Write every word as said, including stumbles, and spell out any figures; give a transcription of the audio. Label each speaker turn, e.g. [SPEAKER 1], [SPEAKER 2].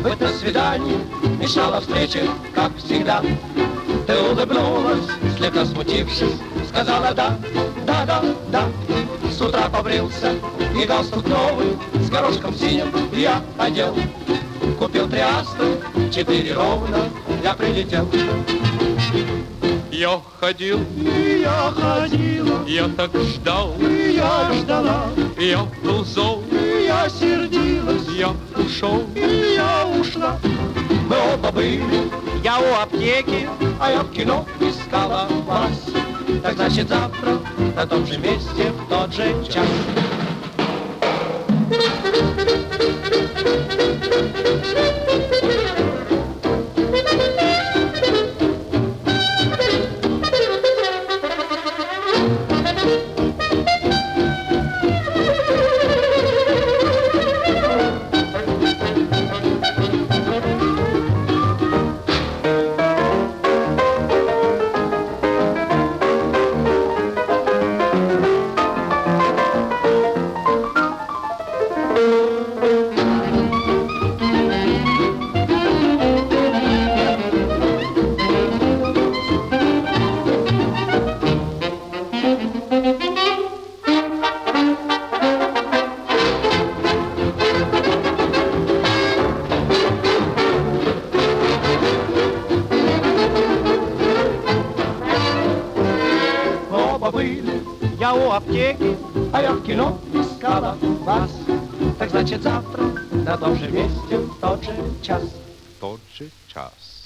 [SPEAKER 1] в это свидание мешала встрече, как всегда. Ты улыбнулась, слегка смутившись, сказала да, да, да, да. С утра побрился и галстук новый с горошком синим я одел. Купил три астры, четыре ровно, я прилетел.
[SPEAKER 2] Я ходил,
[SPEAKER 1] И я ходила,
[SPEAKER 2] я так ждал,
[SPEAKER 1] и я ждала,
[SPEAKER 2] я был зол,
[SPEAKER 1] и я сердилась,
[SPEAKER 2] я ушел.
[SPEAKER 1] и я ушла. Мы оба были,
[SPEAKER 2] Я у аптеки,
[SPEAKER 1] а я в кино искала вас. Так значит завтра на том же месте в тот же час. Были,
[SPEAKER 2] я у аптеки,
[SPEAKER 1] а я в кино искала вас. Так значит завтра на том же месте в тот же час.
[SPEAKER 2] тот же час.